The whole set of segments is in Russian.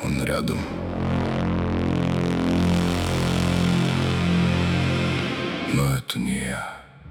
он рядом. Но это не я.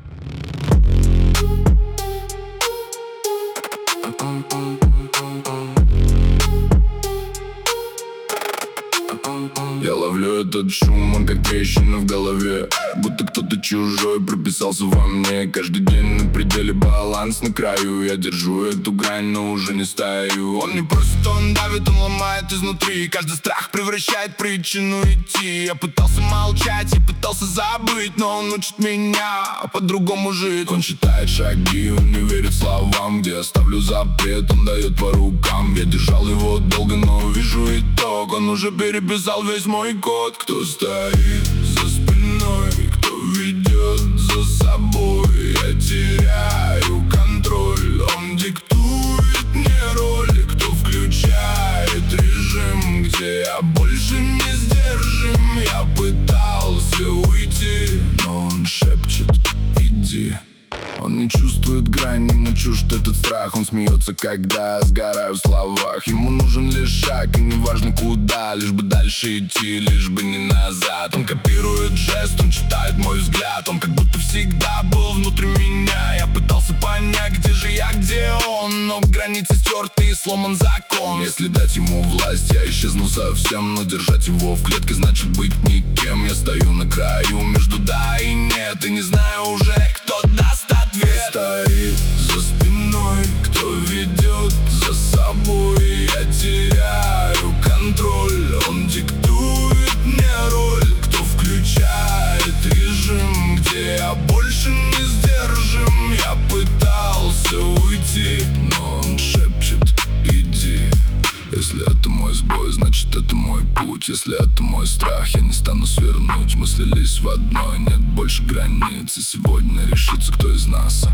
Я ловлю этот шум, он как трещина в голове, будто кто-то чужой прописался во мне. Каждый день на пределе, баланс на краю. Я держу эту грань, но уже не стою. Он не просит, он давит, он ломает изнутри. Каждый страх превращает в причину идти. Я пытался молчать и пытался забыть, но он учит меня по-другому жить. Он считает шаги, он не верит словам. Где я ставлю запрет, он дает по рукам. Я держал его долго, но вижу итог. Он уже переписал весь мой код. Кто стоит за спиной, кто ведет за собой. Я теряю контроль, он диктует мне роли. Кто включает режим, где я больше не сдержим. Я пытался уйти, но он шепчет: иди. Он не чувствует грань, ему чужд этот страх. Он смеется, когда я сгораю в словах. Ему нужен лишь шаг, и не важно куда. Лишь бы дальше идти, лишь бы не назад. Он копирует жест, он читает мой взгляд. Он как будто всегда был внутри меня. Я пытался понять, где же я, где он. Но границы стерты и сломан закон. Если дать ему власть, я исчезну совсем. Но держать его в клетке значит быть никем. Я стою на краю между да и нет, и не знаю уже, кто даст ответ. Стоит за спиной, кто ведет за собой. Я теряю контроль, он диктует мне роль. Кто включает режим, где я больше не сдержим. Я пытался уйти, но он шепчет: иди. Если это мой сбой, значит это мой путь. Если это мой страх, я не стану свернуть. Мы слились в одной, нет больше границ. И сегодня решится, кто из нас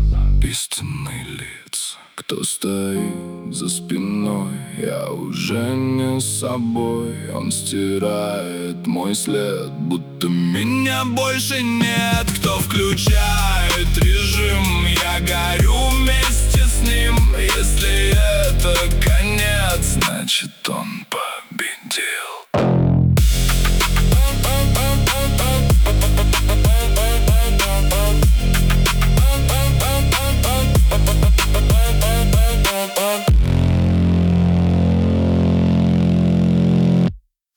истинный лиц. Кто стоит за спиной, я уже не собой. Он стирает мой след, будто меня больше нет. Кто включает режим, я горю вместе с ним. Если это конец, значит он победил.